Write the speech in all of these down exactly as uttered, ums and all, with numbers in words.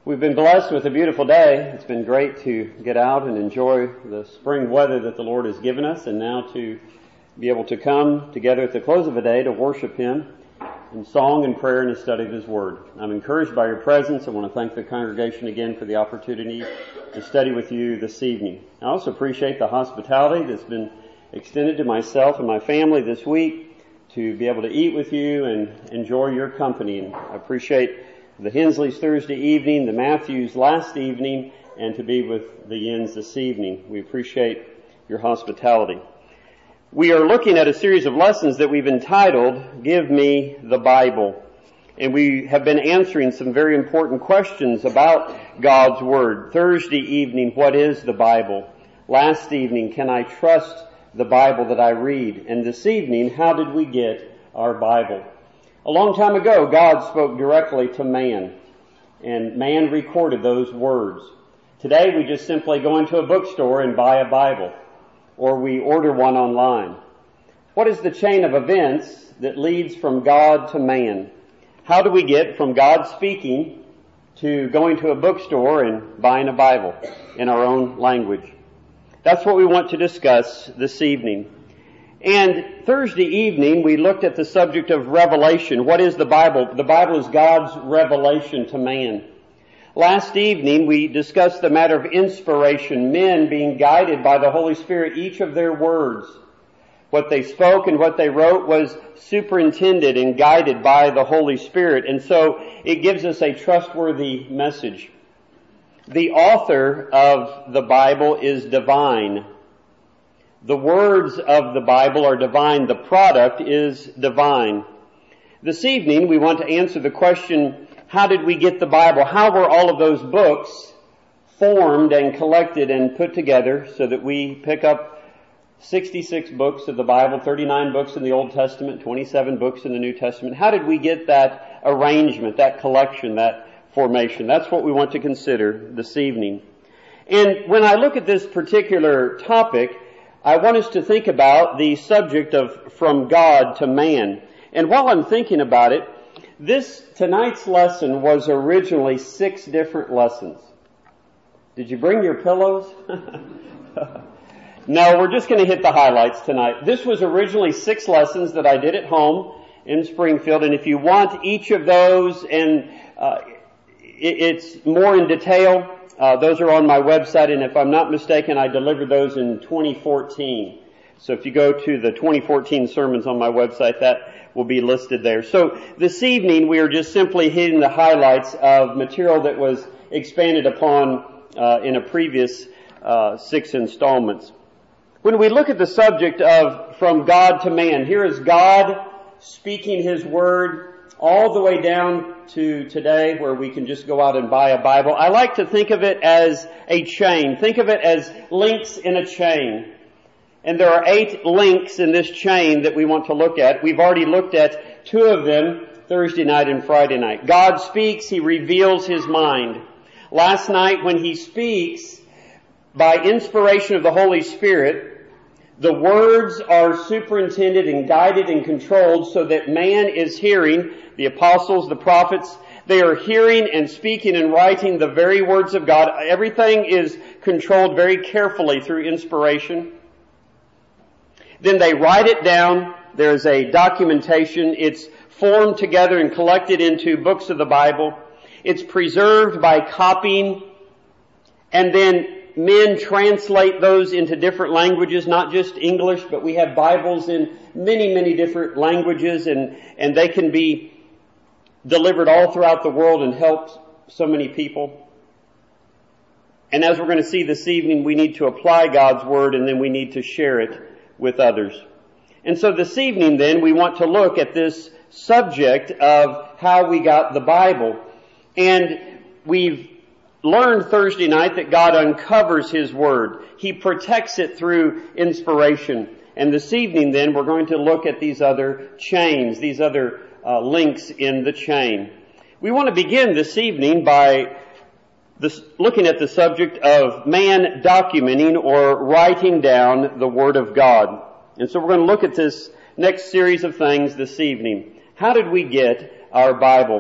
We've been blessed with a beautiful day. It's been great to get out and enjoy the spring weather that the Lord has given us, and now to be able to come together at the close of a day to worship Him in song and prayer and a study of His Word. I'm encouraged by your presence. I want to thank the congregation again for the opportunity to study with you this evening. I also appreciate the hospitality that's been extended to myself and my family this week to be able to eat with you and enjoy your company. And I appreciate the Hensley's Thursday evening, the Matthews last evening, and to be with the Yens this evening. We appreciate your hospitality. We are looking at a series of lessons that we've entitled, Give Me the Bible. And we have been answering some very important questions about God's Word. Thursday evening, what is the Bible? Last evening, can I trust the Bible that I read? And this evening, how did we get our Bible? A long time ago, God spoke directly to man, and man recorded those words. Today, we just simply go into a bookstore and buy a Bible, or we order one online. What is the chain of events that leads from God to man? How do we get from God speaking to going to a bookstore and buying a Bible in our own language? That's what we want to discuss this evening. And Thursday evening, we looked at the subject of revelation. What is the Bible? The Bible is God's revelation to man. Last evening, we discussed the matter of inspiration, men being guided by the Holy Spirit, each of their words. What they spoke and what they wrote was superintended and guided by the Holy Spirit. And so it gives us a trustworthy message. The author of the Bible is divine. The words of the Bible are divine. The product is divine. This evening, we want to answer the question, how did we get the Bible? How were all of those books formed and collected and put together so that we pick up sixty-six books of the Bible, thirty-nine books in the Old Testament, twenty-seven books in the New Testament? How did we get that arrangement, that collection, that formation? That's what we want to consider this evening. And when I look at this particular topic, I want us to think about the subject of from God to man. And while I'm thinking about it, this tonight's lesson was originally six different lessons. Did you bring your pillows? No, we're just going to hit the highlights tonight. This was originally six lessons that I did at home in Springfield, and if you want each of those, and uh, it, it's more in detail, Uh, those are on my website, and if I'm not mistaken, I delivered those in twenty fourteen. So if you go to the twenty fourteen sermons on my website, that will be listed there. So this evening, we are just simply hitting the highlights of material that was expanded upon uh, in a previous uh, six installments. When we look at the subject of from God to man, here is God speaking His Word all the way down to today where we can just go out and buy a Bible. I like to think of it as a chain. Think of it as links in a chain. And there are eight links in this chain that we want to look at. We've already looked at two of them Thursday night and Friday night. God speaks, He reveals His mind. Last night when He speaks by inspiration of the Holy Spirit, the words are superintended and guided and controlled so that man is hearing, the apostles, the prophets, they are hearing and speaking and writing the very words of God. Everything is controlled very carefully through inspiration. Then they write it down. There's a documentation. It's formed together and collected into books of the Bible. It's preserved by copying, and then men translate those into different languages, not just English, but we have Bibles in many, many different languages, and, and they can be delivered all throughout the world and help so many people. And as we're going to see this evening, we need to apply God's Word, and then we need to share it with others. And so this evening, then, we want to look at this subject of how we got the Bible. And we've learned Thursday night that God uncovers His Word. He protects it through inspiration. And this evening, then, we're going to look at these other chains, these other uh, links in the chain. We want to begin this evening by this, looking at the subject of man documenting or writing down the Word of God. And so we're going to look at this next series of things this evening. How did we get our Bible?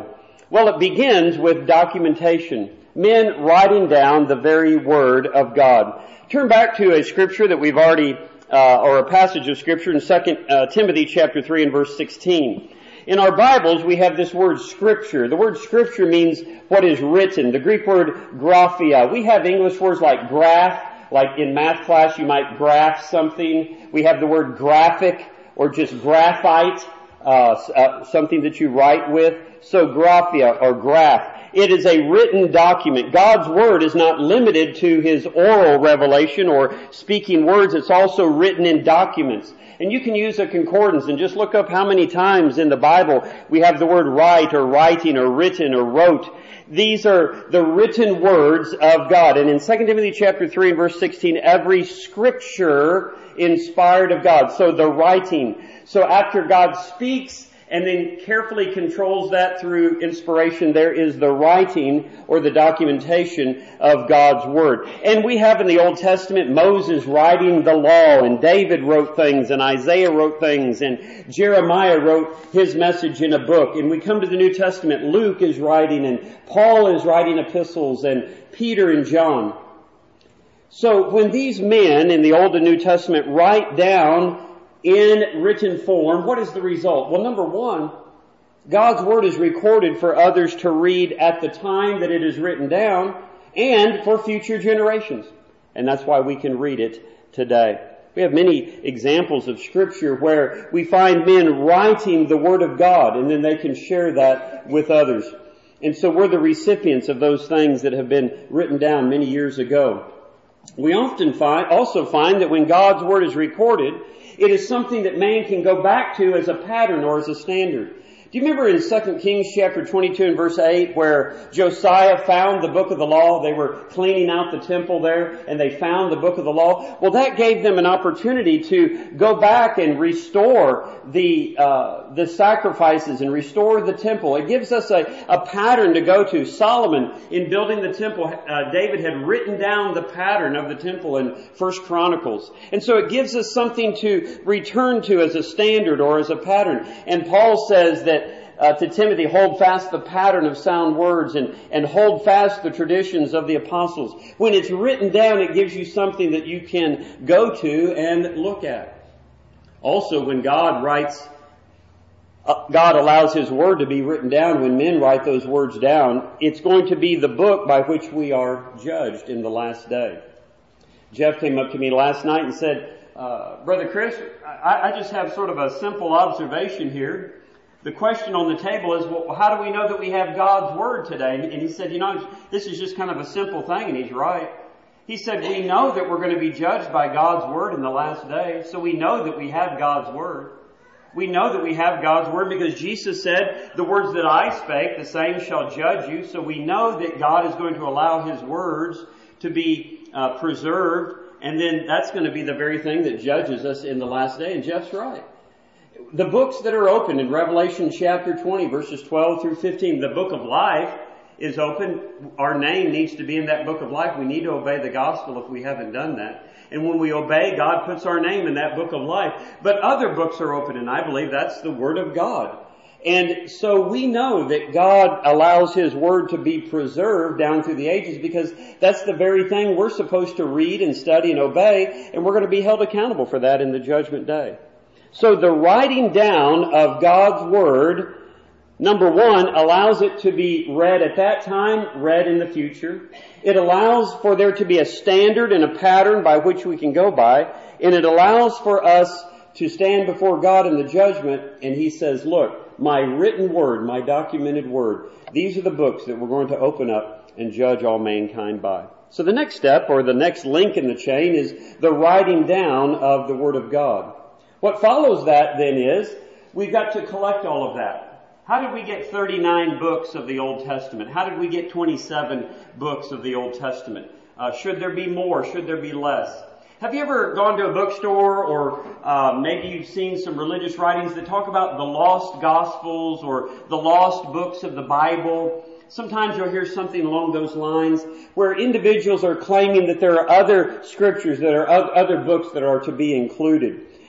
Well, it begins with documentation. Men writing down the very Word of God. Turn back to a scripture that we've already, uh, or a passage of scripture in Second uh, Timothy chapter three and verse sixteen. In our Bibles, we have this word scripture. The word scripture means what is written. The Greek word graphia. We have English words like graph. Like in math class, you might graph something. We have the word graphic or just graphite, uh, uh, something that you write with. So graphia or graph. It is a written document. God's Word is not limited to His oral revelation or speaking words. It's also written in documents. And you can use a concordance and just look up how many times in the Bible we have the word write or writing or written or wrote. These are the written words of God. And in Second Timothy chapter three and verse sixteen, every scripture inspired of God. So the writing. So after God speaks and then carefully controls that through inspiration, there is the writing or the documentation of God's Word. And we have in the Old Testament Moses writing the law, and David wrote things, and Isaiah wrote things, and Jeremiah wrote his message in a book. And we come to the New Testament, Luke is writing, and Paul is writing epistles, and Peter and John. So when these men in the Old and New Testament write down in written form, what is the result? Well, number one, God's Word is recorded for others to read at the time that it is written down and for future generations. And that's why we can read it today. We have many examples of Scripture where we find men writing the Word of God and then they can share that with others. And so we're the recipients of those things that have been written down many years ago. We often find, also find that when God's Word is recorded, it is something that man can go back to as a pattern or as a standard. Do you remember in Second Kings chapter twenty-two and verse eight where Josiah found the book of the law? They were cleaning out the temple there and they found the book of the law. Well, that gave them an opportunity to go back and restore the uh the sacrifices and restore the temple. It gives us a, a pattern to go to. Solomon, in building the temple, uh, David had written down the pattern of the temple in First Chronicles. And so it gives us something to return to as a standard or as a pattern. And Paul says that Uh, to Timothy, hold fast the pattern of sound words and, and hold fast the traditions of the apostles. When it's written down, it gives you something that you can go to and look at. Also, when God writes, uh, God allows His Word to be written down. When men write those words down, it's going to be the book by which we are judged in the last day. Jeff came up to me last night and said, uh, Brother Chris, I, I just have sort of a simple observation here. The question on the table is, well, how do we know that we have God's Word today? And he said, you know, this is just kind of a simple thing, and he's right. He said, we know that we're going to be judged by God's Word in the last day, so we know that we have God's Word. We know that we have God's Word because Jesus said, the words that I spake, the same shall judge you. So we know that God is going to allow His words to be uh, preserved, and then that's going to be the very thing that judges us in the last day, and Jeff's right. The books that are open in Revelation chapter twenty, verses twelve through fifteen, the book of life is open. Our name needs to be in that book of life. We need to obey the gospel if we haven't done that. And when we obey, God puts our name in that book of life. But other books are open, and I believe that's the Word of God. And so we know that God allows His Word to be preserved down through the ages because that's the very thing we're supposed to read and study and obey, and we're going to be held accountable for that in the judgment day. So the writing down of God's Word, number one, allows it to be read at that time, read in the future. It allows for there to be a standard and a pattern by which we can go by. And it allows for us to stand before God in the judgment. And He says, look, my written Word, my documented Word, these are the books that we're going to open up and judge all mankind by. So the next step, or the next link in the chain, is the writing down of the Word of God. What follows that then is, we've got to collect all of that. How did we get thirty-nine books of the Old Testament? How did we get twenty-seven books of the Old Testament? Uh, should there be more? Should there be less? Have you ever gone to a bookstore or uh, maybe you've seen some religious writings that talk about the lost Gospels or the lost books of the Bible? Sometimes you'll hear something along those lines where individuals are claiming that there are other scriptures, that are other books that are to be included.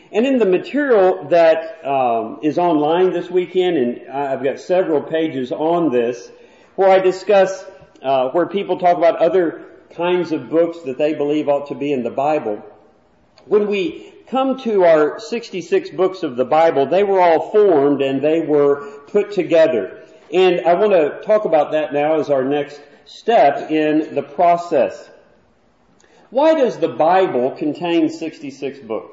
And in the material that um, is online this weekend, and I've got several pages on this, where I discuss uh, where people talk about other kinds of books that they believe ought to be in the Bible. When we come to our sixty-six books of the Bible, they were all formed and they were put together. And I want to talk about that now as our next step in the process. Why does the Bible contain sixty-six books?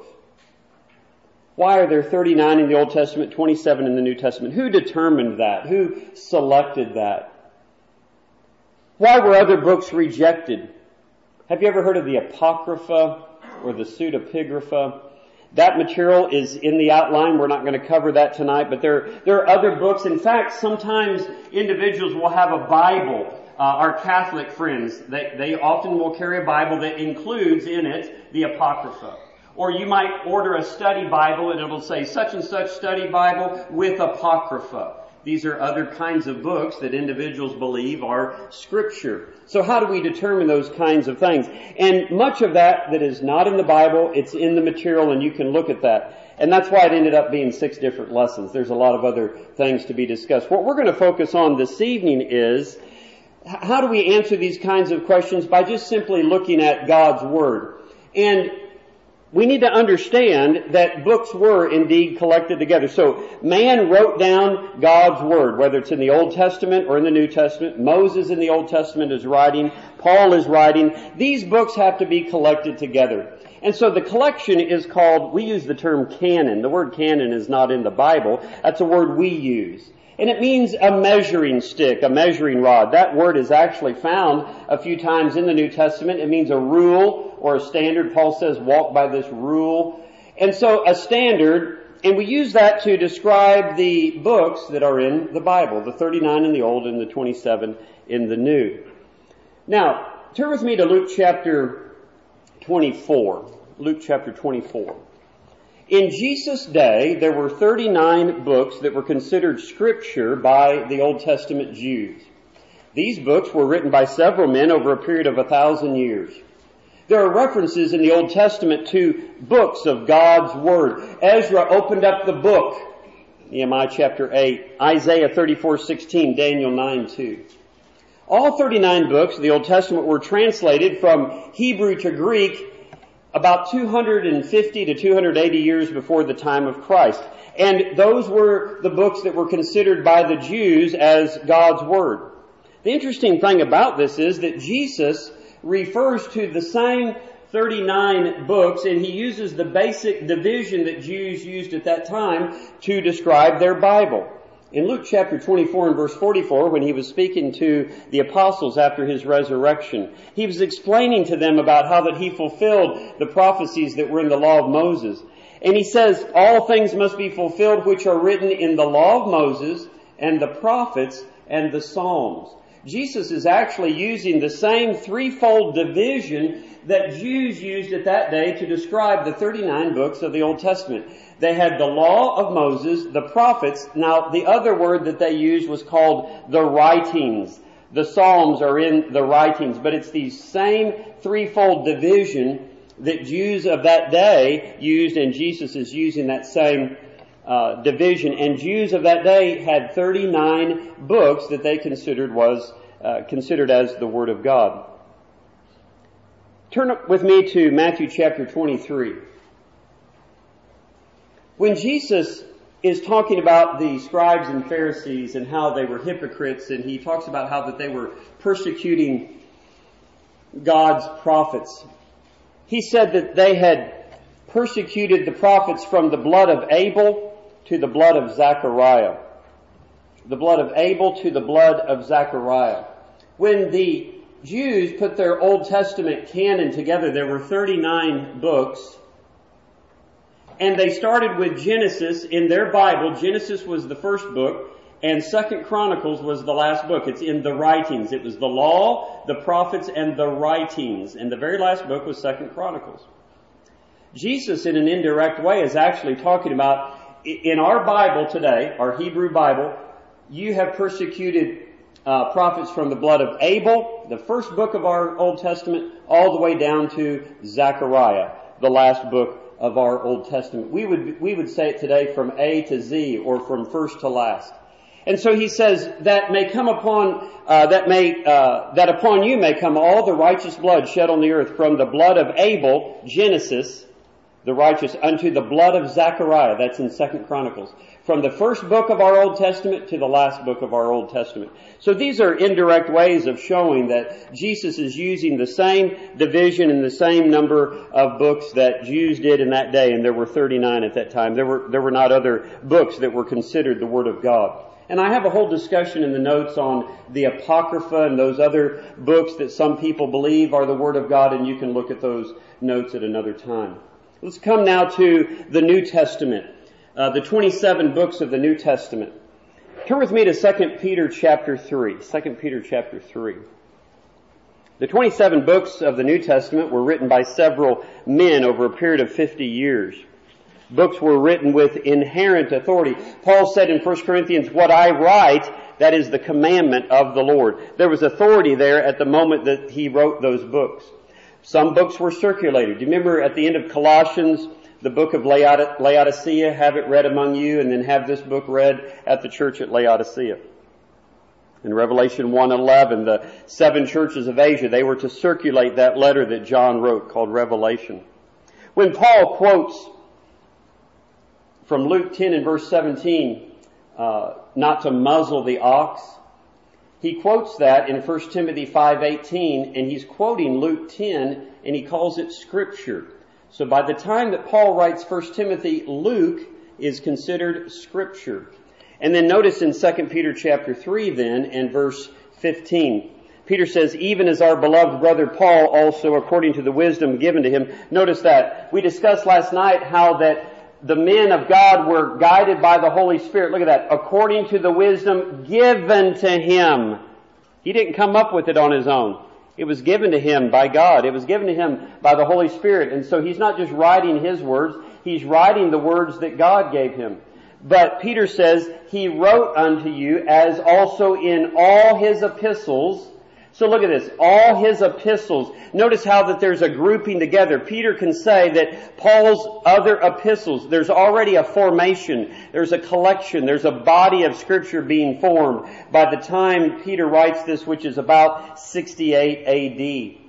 Why are there thirty-nine in the Old Testament, twenty-seven in the New Testament? Who determined that? Who selected that? Why were other books rejected? Have you ever heard of the Apocrypha or the Pseudepigrapha? That material is in the outline. We're not going to cover that tonight, but there, there are other books. In fact, sometimes individuals will have a Bible. Uh, our Catholic friends, they, they often will carry a Bible that includes in it the Apocrypha. Or you might order a study Bible and it'll say such and such study Bible with Apocrypha. These are other kinds of books that individuals believe are Scripture. So how do we determine those kinds of things? And much of that that is not in the Bible, it's in the material and you can look at that. And that's why it ended up being six different lessons. There's a lot of other things to be discussed. What we're going to focus on this evening is how do we answer these kinds of questions? By just simply looking at God's Word. And we need to understand that books were indeed collected together. So man wrote down God's Word, whether it's in the Old Testament or in the New Testament. Moses in the Old Testament is writing. Paul is writing. These books have to be collected together. And so the collection is called, we use the term canon. The word canon is not in the Bible. That's a word we use. And it means a measuring stick, a measuring rod. That word is actually found a few times in the New Testament. It means a rule or a standard. Paul says, walk by this rule. And so a standard, and we use that to describe the books that are in the Bible, the thirty-nine in the Old and the twenty-seven in the New. Now, turn with me to Luke chapter twenty-four. Luke chapter twenty-four. In Jesus' day, there were thirty-nine books that were considered Scripture by the Old Testament Jews. These books were written by several men over a period of a thousand years. There are references in the Old Testament to books of God's Word. Ezra opened up the book, Nehemiah chapter eight, Isaiah thirty-four sixteen, Daniel nine two. All thirty-nine books of the Old Testament were translated from Hebrew to Greek about two hundred fifty to two hundred eighty years before the time of Christ. And those were the books that were considered by the Jews as God's Word. The interesting thing about this is that Jesus refers to the same thirty-nine books, and he uses the basic division that Jews used at that time to describe their Bible. In Luke chapter twenty-four and verse forty-four, when he was speaking to the apostles after his resurrection, he was explaining to them about how that he fulfilled the prophecies that were in the law of Moses. And he says, all things must be fulfilled which are written in the law of Moses and the prophets and the Psalms. Jesus is actually using the same threefold division that Jews used at that day to describe the thirty-nine books of the Old Testament. They had the law of Moses, the prophets. Now, the other word that they used was called the writings. The Psalms are in the writings, but it's the same threefold division that Jews of that day used, and Jesus is using that same uh, division. And Jews of that day had thirty-nine books that they considered was uh, considered as the Word of God. Turn with me to Matthew chapter twenty-three. When Jesus is talking about the scribes and Pharisees and how they were hypocrites, and he talks about how that they were persecuting God's prophets, he said that they had persecuted the prophets from the blood of Abel to the blood of Zechariah. The blood of Abel to the blood of Zechariah. When the Jews put their Old Testament canon together, there were thirty-nine books. And they started with Genesis in their Bible. Genesis was the first book, and Second Chronicles was the last book. It's in the writings. It was the law, the prophets, and the writings. And the very last book was Second Chronicles. Jesus, in an indirect way, is actually talking about, in our Bible today, our Hebrew Bible, you have persecuted uh, prophets from the blood of Abel, the first book of our Old Testament, all the way down to Zechariah, the last book of our Old Testament. We would, we would say it today from A to Z, or from first to last. And so he says that may come upon, uh, that may, uh, that upon you may come all the righteous blood shed on the earth, from the blood of Abel, Genesis, the righteous, unto the blood of Zechariah. That's in Second Chronicles. From the first book of our Old Testament to the last book of our Old Testament. So these are indirect ways of showing that Jesus is using the same division and the same number of books that Jews did in that day, and there were thirty-nine at that time. There were, there were not other books that were considered the Word of God. And I have a whole discussion in the notes on the Apocrypha and those other books that some people believe are the Word of God, and you can look at those notes at another time. Let's come now to the New Testament, uh, the twenty-seven books of the New Testament. Turn with me to Second Peter chapter three. Second Peter chapter three. The twenty-seven books of the New Testament were written by several men over a period of fifty years. Books were written with inherent authority. Paul said in First Corinthians, what I write, that is the commandment of the Lord. There was authority there at the moment that he wrote those books. Some books were circulated. Do you remember at the end of Colossians, the book of Laodicea, have it read among you, and then have this book read at the church at Laodicea. In Revelation one eleven, the seven churches of Asia, they were to circulate that letter that John wrote called Revelation. When Paul quotes from Luke ten and verse seventeen, uh, not to muzzle the ox, he quotes that in First Timothy five eighteen, and he's quoting Luke ten, and he calls it Scripture. So by the time that Paul writes First Timothy, Luke is considered Scripture. And then notice in Second Peter chapter three then, and verse fifteen, Peter says, even as our beloved brother Paul also, according to the wisdom given to him. Notice that. We discussed last night how that the men of God were guided by the Holy Spirit. Look at that. According to the wisdom given to him. He didn't come up with it on his own. It was given to him by God. It was given to him by the Holy Spirit. And so he's not just writing his words. He's writing the words that God gave him. But Peter says, he wrote unto you as also in all his epistles. So look at this. All his epistles. Notice how that there's a grouping together. Peter can say that Paul's other epistles, there's already a formation. There's a collection. There's a body of Scripture being formed by the time Peter writes this, which is about sixty-eight A D.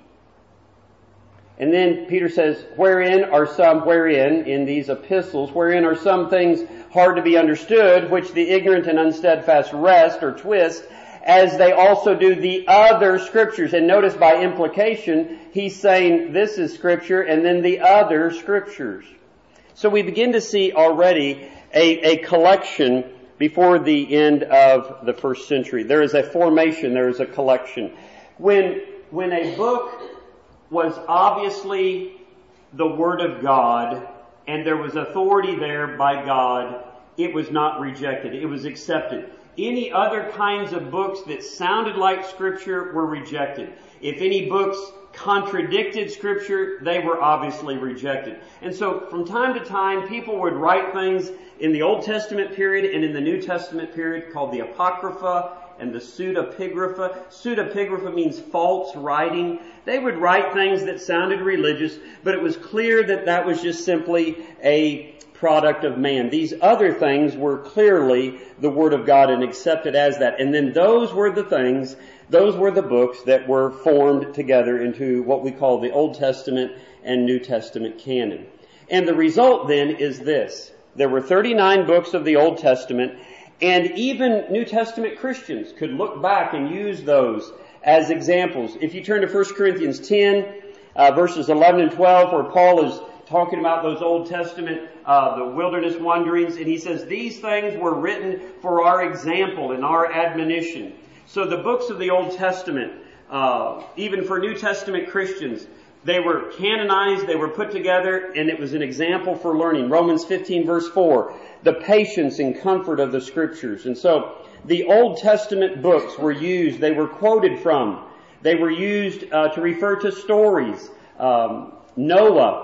And then Peter says, wherein are some, wherein, in these epistles, wherein are some things hard to be understood, which the ignorant and unsteadfast wrest or twist, as they also do the other Scriptures. And notice by implication, he's saying this is Scripture and then the other Scriptures. So we begin to see already a, a collection before the end of the first century. There is a formation, there is a collection. When, when a book was obviously the Word of God and there was authority there by God, it was not rejected. It was accepted. Any other kinds of books that sounded like Scripture were rejected. If any books contradicted Scripture, they were obviously rejected. And so from time to time, people would write things in the Old Testament period and in the New Testament period called the Apocrypha and the Pseudepigrapha. Pseudepigrapha means false writing. They would write things that sounded religious, but it was clear that that was just simply a product of man. These other things were clearly the Word of God and accepted as that. And then those were the things, those were the books that were formed together into what we call the Old Testament and New Testament canon. And the result then is this. There were thirty-nine books of the Old Testament, and even New Testament Christians could look back and use those as examples. If you turn to First Corinthians ten, uh, verses eleven and twelve, where Paul is talking about those Old Testament, uh, the wilderness wanderings, and he says, these things were written for our example and our admonition. So the books of the Old Testament, uh, even for New Testament Christians, they were canonized, they were put together, and it was an example for learning. Romans fifteen verse four, the patience and comfort of the Scriptures. And so the Old Testament books were used, they were quoted from, they were used uh, to refer to stories, um, Noah,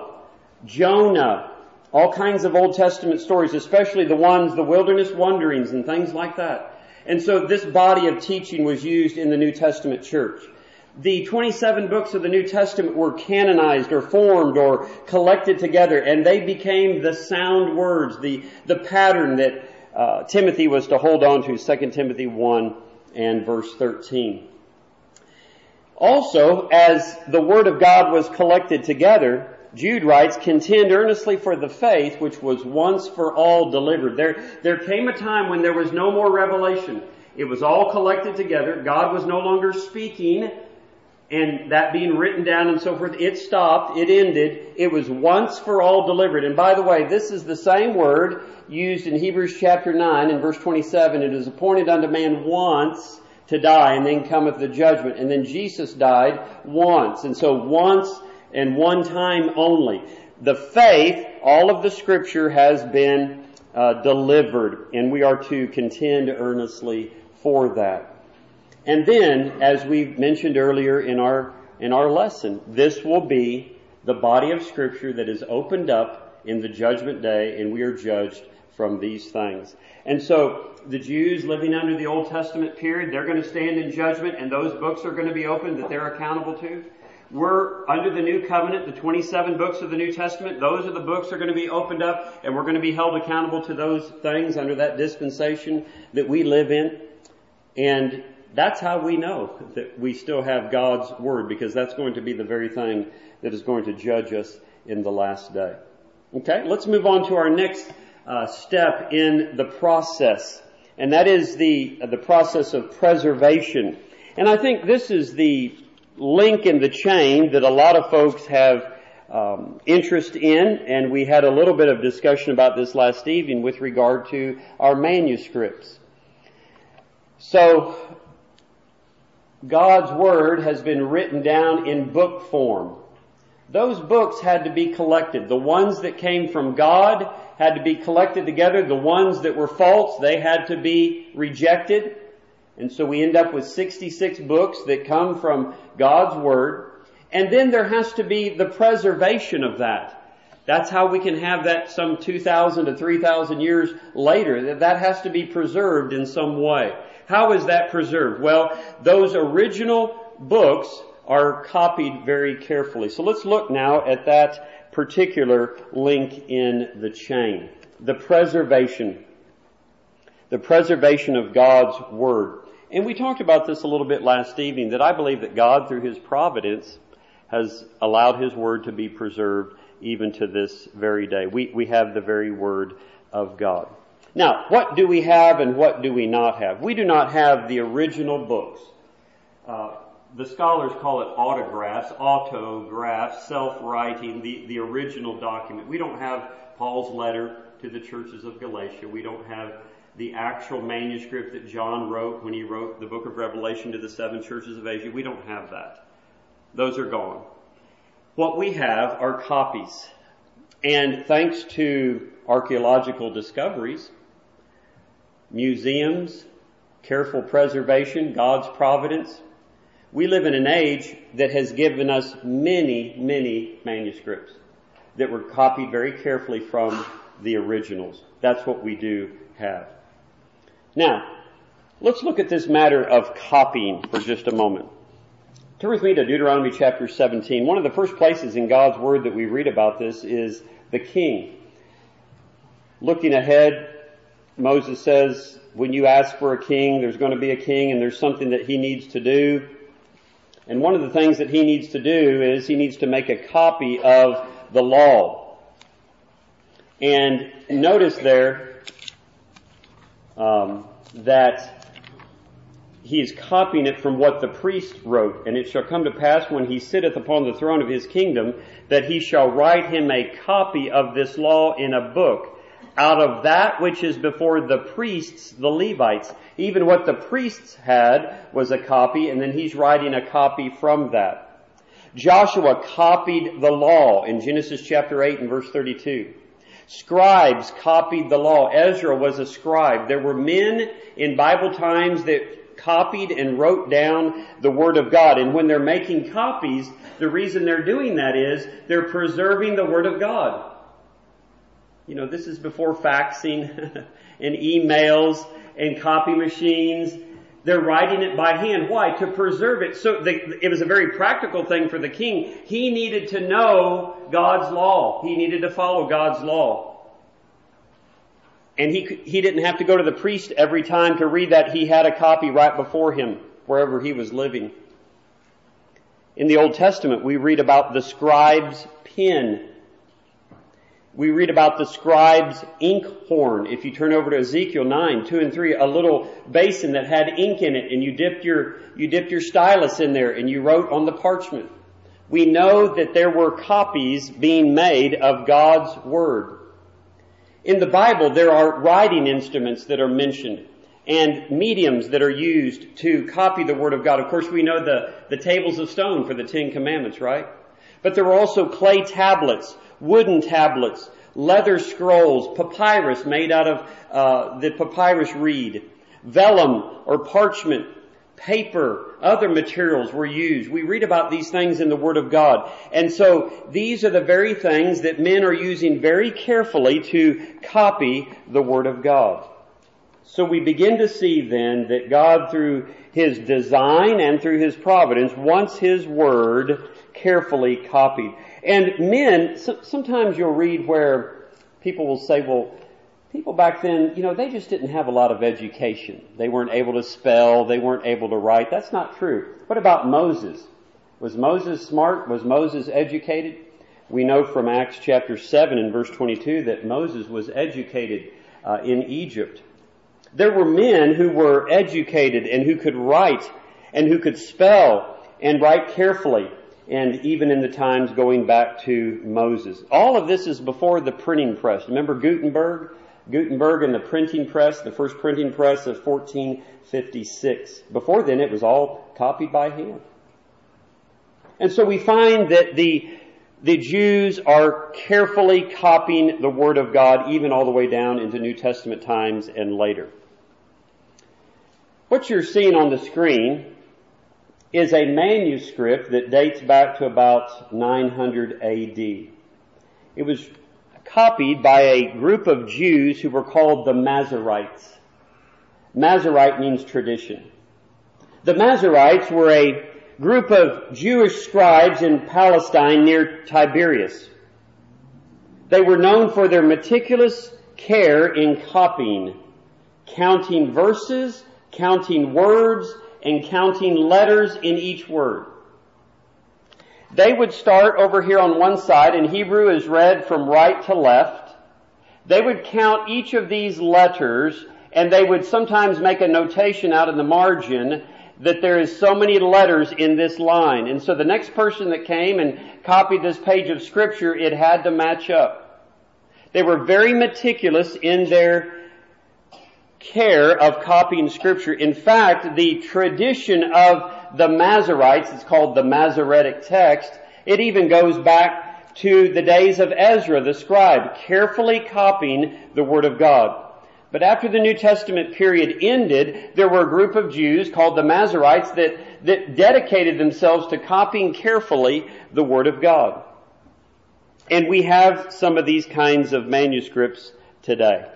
Jonah, all kinds of Old Testament stories, especially the ones, the wilderness wanderings and things like that. And so this body of teaching was used in the New Testament church. the twenty-seven books of the New Testament were canonized or formed or collected together, and they became the sound words, the, the pattern that uh, Timothy was to hold on to, Second Timothy one and verse thirteen. Also, as the Word of God was collected together, Jude writes, "Contend earnestly for the faith which was once for all delivered." There, there came a time when there was no more revelation. It was all collected together. God was no longer speaking, and that being written down and so forth, it stopped, it ended. It was once for all delivered. And by the way, this is the same word used in Hebrews chapter nine and verse twenty-seven. "It is appointed unto man once to die, and then cometh the judgment." And then Jesus died once. And so once and one time only. The faith, all of the Scripture has been uh, delivered, and we are to contend earnestly for that. And then, as we mentioned earlier in our in our lesson, this will be the body of Scripture that is opened up in the judgment day, and we are judged from these things. And so, the Jews living under the Old Testament period, they're going to stand in judgment, and those books are going to be opened that they're accountable to. We're under the New Covenant, the twenty-seven books of the New Testament. Those are the books that are going to be opened up, and we're going to be held accountable to those things under that dispensation that we live in. And that's how we know that we still have God's Word, because that's going to be the very thing that is going to judge us in the last day. Okay, let's move on to our next uh, step in the process, and that is the uh, the process of preservation. And I think this is the link in the chain that a lot of folks have um, interest in, and we had a little bit of discussion about this last evening with regard to our manuscripts. So, God's Word has been written down in book form. Those books had to be collected. The ones that came from God had to be collected together. The ones that were false, they had to be rejected. And so we end up with sixty-six books that come from God's Word. And then there has to be the preservation of that. That's how we can have that some two thousand to three thousand years later. That that has to be preserved in some way. How is that preserved? Well, those original books are copied very carefully. So let's look now at that particular link in the chain. The preservation. The preservation of God's Word. And we talked about this a little bit last evening, that I believe that God, through His providence, has allowed His Word to be preserved even to this very day. We, we have the very Word of God. Now, what do we have and what do we not have? We do not have the original books. Uh, the scholars call it autographs, autographs, self-writing, the, the original document. We don't have Paul's letter to the churches of Galatia. We don't have the actual manuscript that John wrote when he wrote the book of Revelation to the seven churches of Asia. We don't have that. Those are gone. What we have are copies. And thanks to archaeological discoveries, museums, careful preservation, God's providence, we live in an age that has given us many, many manuscripts that were copied very carefully from the originals. That's what we do have. Now, let's look at this matter of copying for just a moment. Turn with me to Deuteronomy chapter seventeen. One of the first places in God's Word that we read about this is the king. Looking ahead, Moses says, when you ask for a king, there's going to be a king and there's something that he needs to do. And one of the things that he needs to do is he needs to make a copy of the law. And notice there um, that he is copying it from what the priest wrote. "And it shall come to pass when he sitteth upon the throne of his kingdom, that he shall write him a copy of this law in a book, out of that which is before the priests, the Levites." Even what the priests had was a copy, and then he's writing a copy from that. Joshua copied the law in Genesis chapter eight and verse thirty-two. Scribes copied the law. Ezra was a scribe. There were men in Bible times that copied and wrote down the Word of God. And when they're making copies, the reason they're doing that is they're preserving the Word of God. You know, this is before faxing and emails and copy machines. They're writing it by hand. Why? To preserve it. So they, it was a very practical thing for the king. He needed to know God's law. He needed to follow God's law. And he, he didn't have to go to the priest every time to read that. He had a copy right before him, wherever he was living. In the Old Testament, we read about the scribe's pen. We read about the scribe's inkhorn. If you turn over to Ezekiel nine, two and three, a little basin that had ink in it, and you dipped your, you dipped your stylus in there and you wrote on the parchment. We know that there were copies being made of God's Word. In the Bible, there are writing instruments that are mentioned and mediums that are used to copy the Word of God. Of course, we know the, the tables of stone for the Ten Commandments, right? But there were also clay tablets, wooden tablets, leather scrolls, papyrus made out of uh, the papyrus reed, vellum or parchment, paper, other materials were used. We read about these things in the Word of God. And so these are the very things that men are using very carefully to copy the Word of God. So we begin to see then that God, through His design and through His providence, wants His Word carefully copied. And men, so, sometimes you'll read where people will say, well, people back then, you know, they just didn't have a lot of education. They weren't able to spell. They weren't able to write. That's not true. What about Moses? Was Moses smart? Was Moses educated? We know from Acts chapter seven and verse twenty-two that Moses was educated uh, in Egypt. There were men who were educated and who could write and who could spell and write carefully. And even in the times going back to Moses. All of this is before the printing press. Remember Gutenberg? Gutenberg and the printing press, the first printing press of fourteen fifty-six. Before then, it was all copied by hand. And so we find that the, the Jews are carefully copying the Word of God, even all the way down into New Testament times and later. What you're seeing on the screen is a manuscript that dates back to about nine hundred A D. It was copied by a group of Jews who were called the Masoretes. Masorete means tradition. The Masoretes were a group of Jewish scribes in Palestine near Tiberias. They were known for their meticulous care in copying, counting verses, counting words, and counting letters in each word. They would start over here on one side, and Hebrew is read from right to left. They would count each of these letters, and they would sometimes make a notation out in the margin that there is so many letters in this line. And so the next person that came and copied this page of Scripture, it had to match up. They were very meticulous in their care of copying Scripture. In fact, the tradition of the Masoretes, it's called the Masoretic text, it even goes back to the days of Ezra, the scribe, carefully copying the Word of God. But after the New Testament period ended, there were a group of Jews called the Masoretes that, that dedicated themselves to copying carefully the Word of God. And we have some of these kinds of manuscripts today.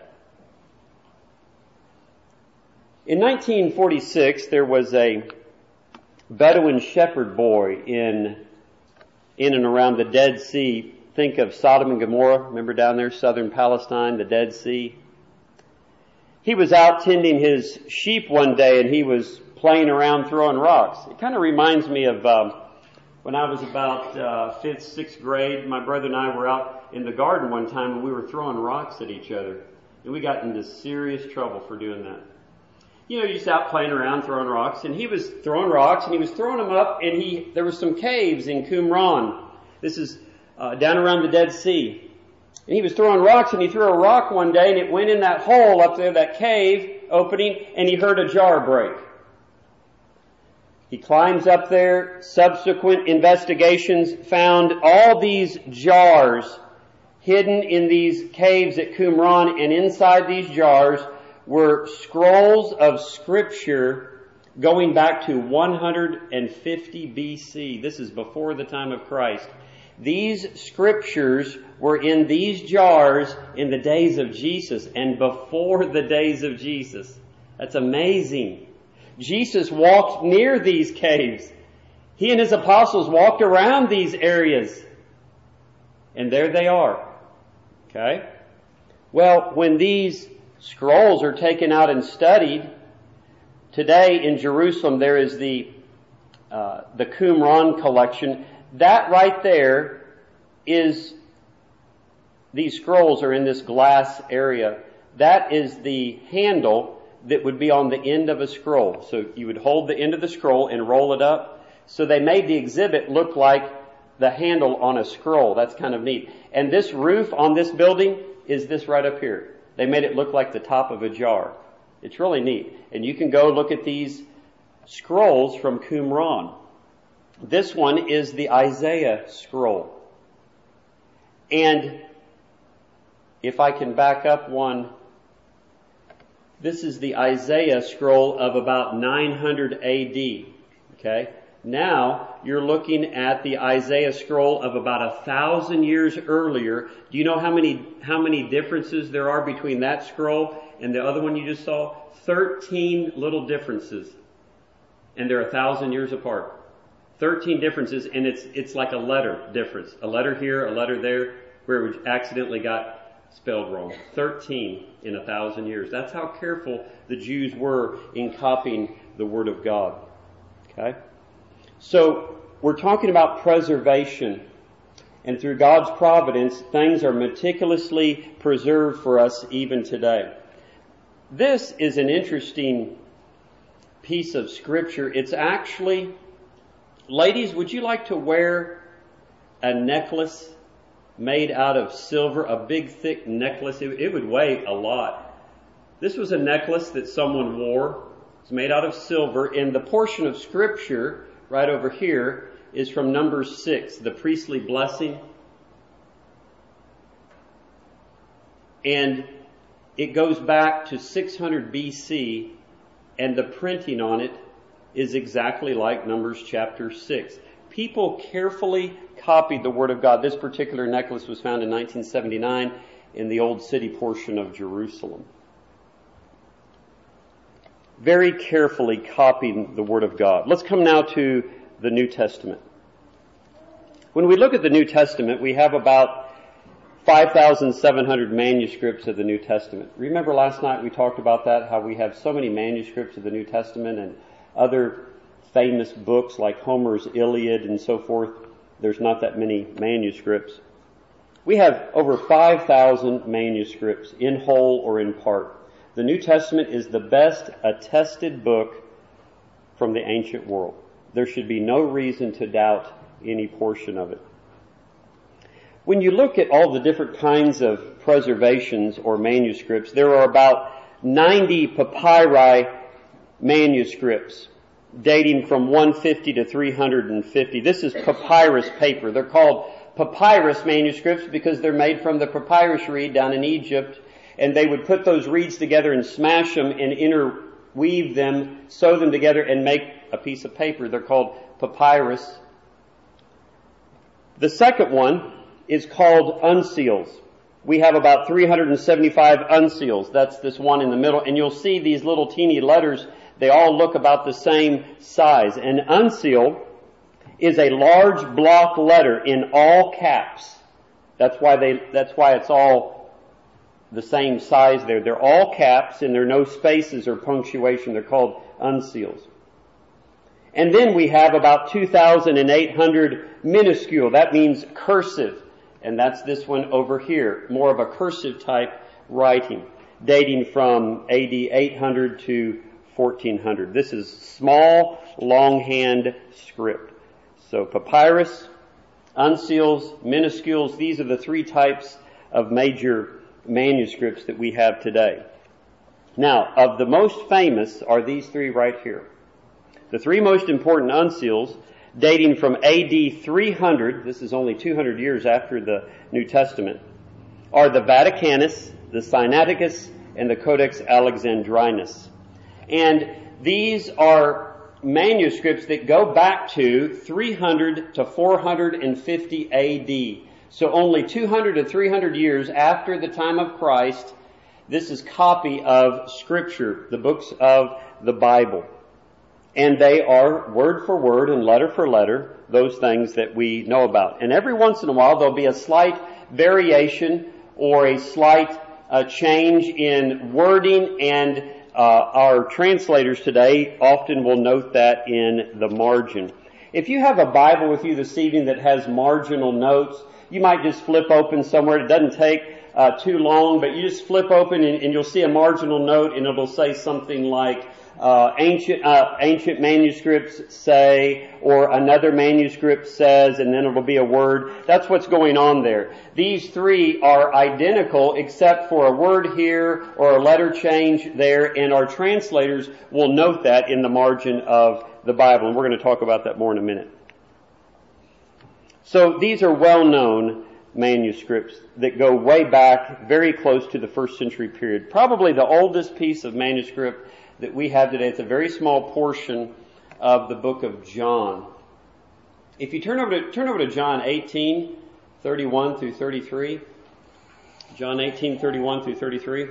In nineteen forty-six, there was a Bedouin shepherd boy in, in and around the Dead Sea. Think of Sodom and Gomorrah. Remember down there, southern Palestine, the Dead Sea? He was out tending his sheep one day, and he was playing around throwing rocks. It kind of reminds me of um, when I was about uh, fifth, sixth grade. My brother and I were out in the garden one time, and we were throwing rocks at each other. And we got into serious trouble for doing that. You know, you're just out playing around, throwing rocks, and he was throwing rocks, and he was throwing them up, and he, there were some caves in Qumran. This is uh, down around the Dead Sea. And he was throwing rocks, and he threw a rock one day, and it went in that hole up there, that cave opening, and he heard a jar break. He climbs up there. Subsequent investigations found all these jars hidden in these caves at Qumran, and inside these jars were scrolls of Scripture going back to one hundred fifty B C. This is before the time of Christ. These Scriptures were in these jars in the days of Jesus and before the days of Jesus. That's amazing. Jesus walked near these caves. He and his apostles walked around these areas. And there they are. Okay? Well, when these scrolls are taken out and studied, today in Jerusalem there is the uh, the Qumran collection. That right there is, these scrolls are in this glass area. That is the handle that would be on the end of a scroll. So you would hold the end of the scroll and roll it up. So they made the exhibit look like the handle on a scroll. That's kind of neat. And this roof on this building is this right up here. They made it look like the top of a jar. It's really neat. And you can go look at these scrolls from Qumran. This one is the Isaiah scroll. And if I can back up one, this is the Isaiah scroll of about nine hundred A D. Okay? Now, you're looking at the Isaiah scroll of about a thousand years earlier. Do you know how many, how many differences there are between that scroll and the other one you just saw? Thirteen little differences. And they're a thousand years apart. Thirteen differences, and it's, it's like a letter difference. A letter here, a letter there, where it accidentally got spelled wrong. Thirteen in a thousand years. That's how careful the Jews were in copying the Word of God. Okay? So, we're talking about preservation. And through God's providence, things are meticulously preserved for us even today. This is an interesting piece of Scripture. It's actually, ladies, would you like to wear a necklace made out of silver, a big thick necklace? It, it would weigh a lot. This was a necklace that someone wore. It's made out of silver, and the portion of Scripture right over here is from Numbers six, the priestly blessing. And it goes back to six hundred B C, and the printing on it is exactly like Numbers chapter six. People carefully copied the Word of God. This particular necklace was found in nineteen seventy-nine in the Old City portion of Jerusalem. Very carefully copying the Word of God. Let's come now to the New Testament. When we look at the New Testament, we have about five thousand seven hundred manuscripts of the New Testament. Remember last night we talked about that, how we have so many manuscripts of the New Testament and other famous books like Homer's Iliad and so forth. There's not that many manuscripts. We have over five thousand manuscripts in whole or in part. The New Testament is the best attested book from the ancient world. There should be no reason to doubt any portion of it. When you look at all the different kinds of preservations or manuscripts, there are about ninety papyri manuscripts dating from one fifty to three hundred fifty. This is papyrus paper. They're called papyrus manuscripts because they're made from the papyrus reed down in Egypt, and they would put those reeds together and smash them and interweave them, sew them together, and make a piece of paper. They're called papyrus. The second one is called uncials. We have about three hundred seventy-five uncials. That's this one in the middle. And you'll see these little teeny letters. They all look about the same size. An uncial is a large block letter in all caps. That's why they, that's why it's all the same size there. They're all caps and there are no spaces or punctuation. They're called uncials. And then we have about two thousand eight hundred minuscule. That means cursive. And that's this one over here. More of a cursive type writing, dating from A D eight hundred to fourteen hundred. This is small, longhand script. So papyrus, uncials, minuscules, these are the three types of major manuscripts that we have today. Now, of the most famous are these three right here. The three most important uncials, dating from A D three hundred, this is only two hundred years after the New Testament, are the Vaticanus, the Sinaiticus, and the Codex Alexandrinus. And these are manuscripts that go back to three hundred to four hundred fifty A D. So only two hundred to three hundred years after the time of Christ, this is copy of Scripture, the books of the Bible. And they are word for word and letter for letter, those things that we know about. And every once in a while there'll be a slight variation or a slight uh, change in wording, and uh, our translators today often will note that in the margin. If you have a Bible with you this evening that has marginal notes, you might just flip open somewhere. It doesn't take uh, too long, but you just flip open and, and you'll see a marginal note, and it'll say something like, Uh, ancient, uh, ancient manuscripts say, or another manuscript says, and then it'll be a word. That's what's going on there. These three are identical except for a word here or a letter change there, and our translators will note that in the margin of the Bible, and we're going to talk about that more in a minute. So these are well-known manuscripts that go way back, very close to the first century period. Probably the oldest piece of manuscript that we have today. It's a very small portion of the book of John. If you turn over to turn over to John eighteen, thirty-one through thirty-three. John eighteen, thirty-one through thirty-three.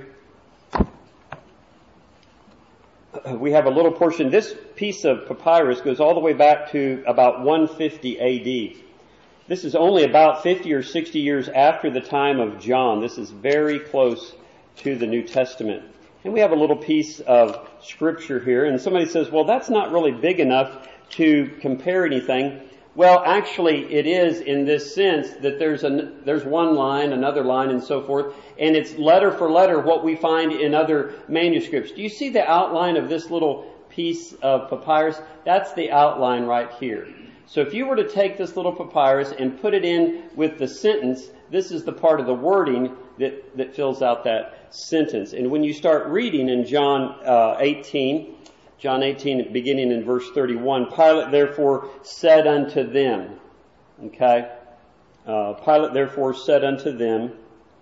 We have a little portion. This piece of papyrus goes all the way back to about one fifty A D. This is only about fifty or sixty years after the time of John. This is very close to the New Testament. And we have a little piece of scripture here, and somebody says, well, that's not really big enough to compare anything. Well, actually, it is in this sense that there's a, there's one line, another line, and so forth, and it's letter for letter what we find in other manuscripts. Do you see the outline of this little piece of papyrus? That's the outline right here. So if you were to take this little papyrus and put it in with the sentence, this is the part of the wording that, that fills out that sentence. And when you start reading in John uh, eighteen, John eighteen, beginning in verse thirty-one, Pilate therefore said unto them, okay, uh, Pilate therefore said unto them,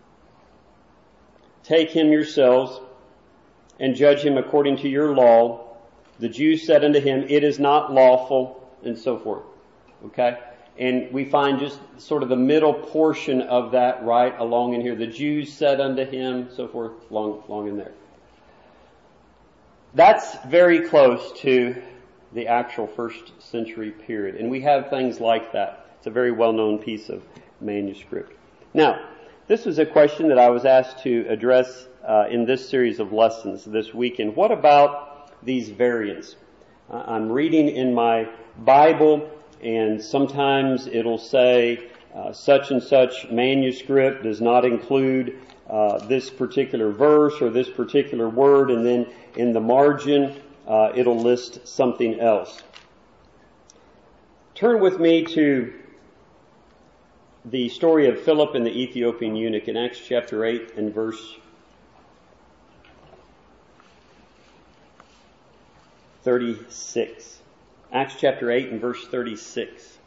take him yourselves and judge him according to your law. The Jews said unto him, it is not lawful, and so forth. Okay? And we find just sort of the middle portion of that right along in here. The Jews said unto him, so forth, long, long in there. That's very close to the actual first century period. And we have things like that. It's a very well-known piece of manuscript. Now, this was a question that I was asked to address uh, in this series of lessons this weekend. What about these variants? Uh, I'm reading in my Bible, and sometimes it'll say uh, such and such manuscript does not include uh, this particular verse or this particular word, and then in the margin uh, it'll list something else. Turn with me to the story of Philip and the Ethiopian eunuch in Acts chapter eight and verse thirty-six. Acts chapter eight and verse thirty-six.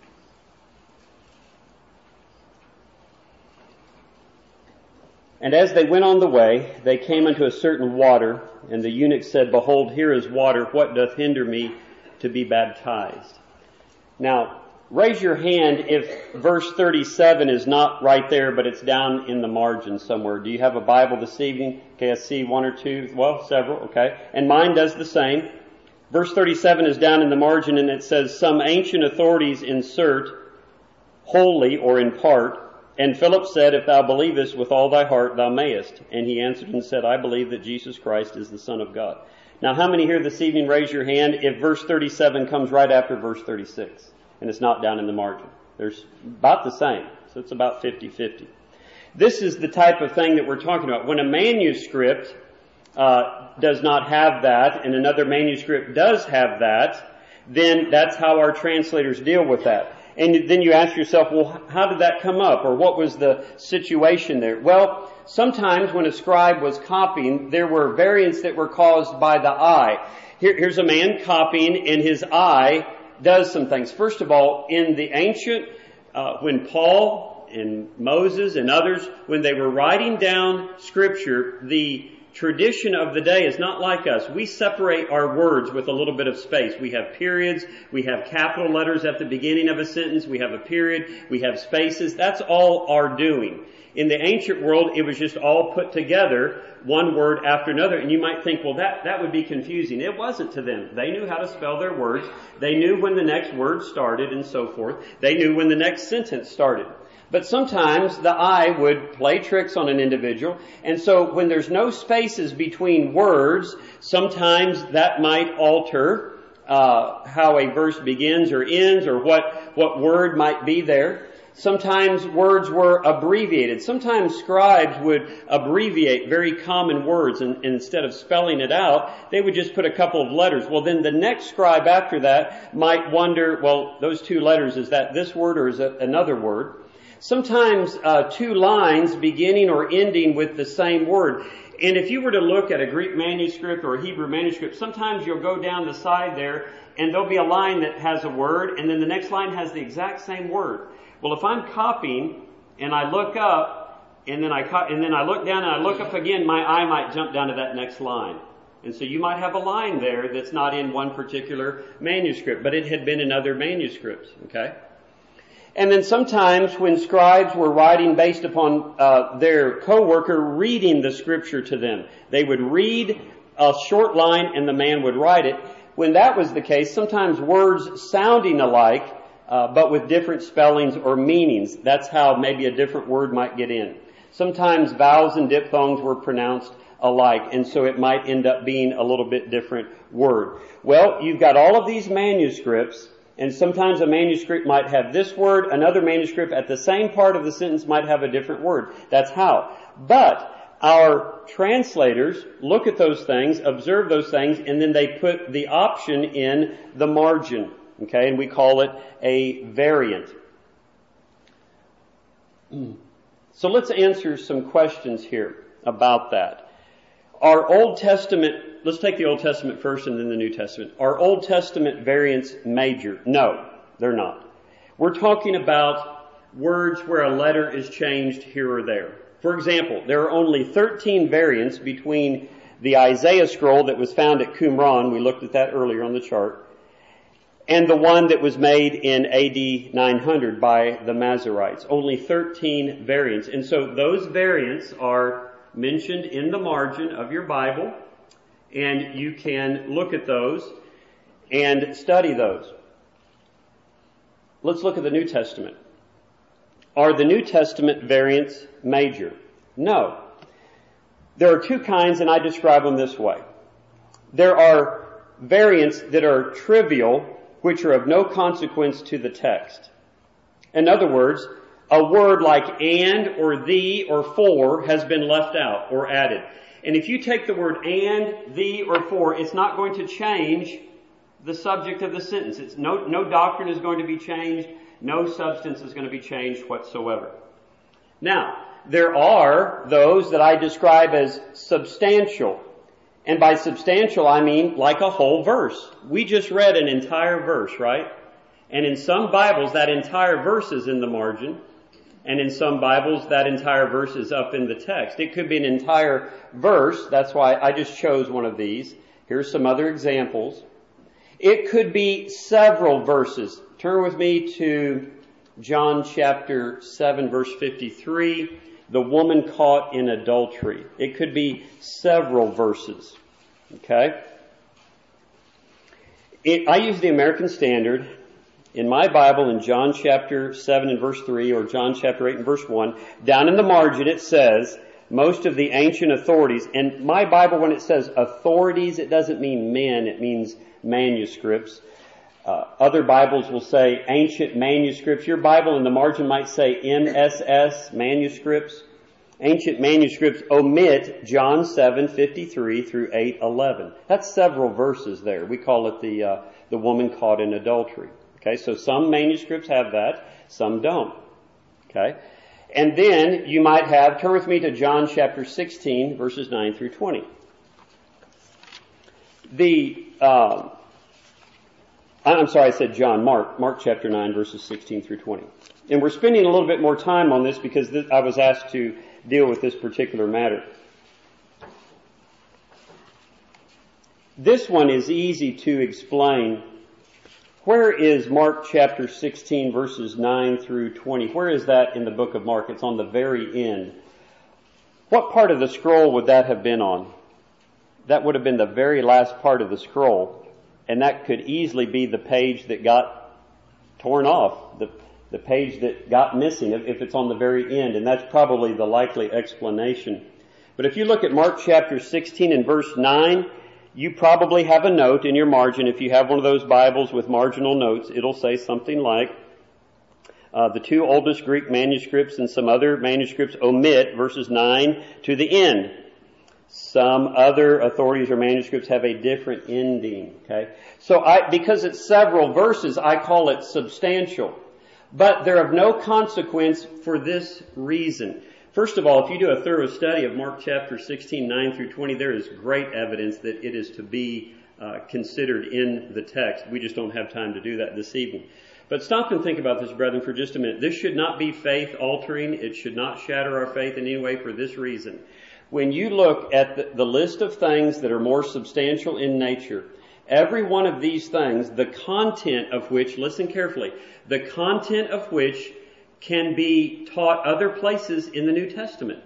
And as they went on the way, they came unto a certain water, and the eunuch said, behold, here is water. What doth hinder me to be baptized? Now, raise your hand if verse thirty-seven is not right there, but it's down in the margin somewhere. Do you have a Bible this evening? Okay, I see one or two. Well, several, okay. And mine does the same. Verse thirty-seven is down in the margin, and it says, some ancient authorities insert, wholly or in part. And Philip said, if thou believest with all thy heart, thou mayest. And he answered and said, I believe that Jesus Christ is the Son of God. Now, how many here this evening raise your hand if verse thirty-seven comes right after verse thirty-six, and it's not down in the margin? There's about the same, so it's about fifty-fifty. This is the type of thing that we're talking about. When a manuscript Uh, does not have that, and another manuscript does have that, then that's how our translators deal with that. And then you ask yourself, well, how did that come up? Or what was the situation there? Well, sometimes when a scribe was copying, there were variants that were caused by the eye. Here, here's a man copying, and his eye does some things. First of all, in the ancient, uh, when Paul and Moses and others, when they were writing down Scripture, the tradition of the day is not like us. We separate our words with a little bit of space. We have periods. We have capital letters at the beginning of a sentence. We have a period. We have spaces. That's all our doing. In the ancient world, it was just all put together, one word after another. And you might think, well, that, that would be confusing. It wasn't to them. They knew how to spell their words. They knew when the next word started and so forth. They knew when the next sentence started. But sometimes the eye would play tricks on an individual. And so when there's no spaces between words, sometimes that might alter uh, how a verse begins or ends, or what, what word might be there. Sometimes words were abbreviated. Sometimes scribes would abbreviate very common words, and, and instead of spelling it out, they would just put a couple of letters. Well, then the next scribe after that might wonder, well, those two letters, is that this word or is it another word? Sometimes uh, two lines beginning or ending with the same word. And if you were to look at a Greek manuscript or a Hebrew manuscript, sometimes you'll go down the side there and there'll be a line that has a word and then the next line has the exact same word. Well, if I'm copying and I look up and then I co- and then I look down and I look up again, my eye might jump down to that next line. And so you might have a line there that's not in one particular manuscript, but it had been in other manuscripts, okay? And then sometimes when scribes were writing based upon uh, their co-worker reading the scripture to them, they would read a short line and the man would write it. When that was the case, sometimes words sounding alike, uh, but with different spellings or meanings. That's how maybe a different word might get in. Sometimes vowels and diphthongs were pronounced alike, and so it might end up being a little bit different word. Well, you've got all of these manuscripts. And sometimes a manuscript might have this word, another manuscript at the same part of the sentence might have a different word. That's how. But our translators look at those things, observe those things, and then they put the option in the margin. Okay, and we call it a variant. So let's answer some questions here about that. Our Old Testament, let's take the Old Testament first and then the New Testament. Are Old Testament variants major? No, they're not. We're talking about words where a letter is changed here or there. For example, there are only thirteen variants between the Isaiah scroll that was found at Qumran, we looked at that earlier on the chart, and the one that was made in A D nine hundred by the Masoretes. Only thirteen variants. And so those variants are mentioned in the margin of your Bible, and you can look at those and study those. Let's look at the New Testament. Are the New Testament variants major? No. There are two kinds, and I describe them this way. There are variants that are trivial, which are of no consequence to the text. In other words, a word like and or the or for has been left out or added. And if you take the word and, the, or for, it's not going to change the subject of the sentence. It's no, no doctrine is going to be changed. No substance is going to be changed whatsoever. Now, there are those that I describe as substantial. And by substantial, I mean like a whole verse. We just read an entire verse, right? And in some Bibles, that entire verse is in the margin. And in some Bibles, that entire verse is up in the text. It could be an entire verse. That's why I just chose one of these. Here's some other examples. It could be several verses. Turn with me to John chapter seven, verse fifty-three. The woman caught in adultery. It could be several verses. Okay? It, I use the American Standard. In my Bible, in John chapter seven and verse three, or John chapter eight and verse one, down in the margin it says, most of the ancient authorities, and my Bible, when it says authorities, it doesn't mean men, it means manuscripts. Uh, other Bibles will say ancient manuscripts. Your Bible in the margin might say M S S, manuscripts. Ancient manuscripts omit John seven fifty-three through eight eleven. That's several verses there. We call it the uh, the woman caught in adultery. Okay, so some manuscripts have that, some don't. Okay, and then you might have, turn with me to John chapter sixteen, verses nine through twenty. The, uh, I'm sorry, I said John, Mark, Mark chapter nine, verses sixteen through twenty. And we're spending a little bit more time on this because this, I was asked to deal with this particular matter. This one is easy to explain. Where is Mark chapter sixteen, verses nine through twenty? Where is that in the book of Mark? It's on the very end. What part of the scroll would that have been on? That would have been the very last part of the scroll, and that could easily be the page that got torn off, the, the page that got missing, if, if it's on the very end, and that's probably the likely explanation. But if you look at Mark chapter sixteen and verse nine, you probably have a note in your margin. If you have one of those Bibles with marginal notes, it'll say something like, uh, the two oldest Greek manuscripts and some other manuscripts omit verses nine to the end. Some other authorities or manuscripts have a different ending, okay? So I, because it's several verses, I call it substantial. But they're of no consequence for this reason. First of all, if you do a thorough study of Mark chapter sixteen, nine through twenty, there is great evidence that it is to be uh, considered in the text. We just don't have time to do that this evening. But stop and think about this, brethren, for just a minute. This should not be faith altering. It should not shatter our faith in any way for this reason. When you look at the, the list of things that are more substantial in nature, every one of these things, the content of which, listen carefully, the content of which can be taught other places in the New Testament.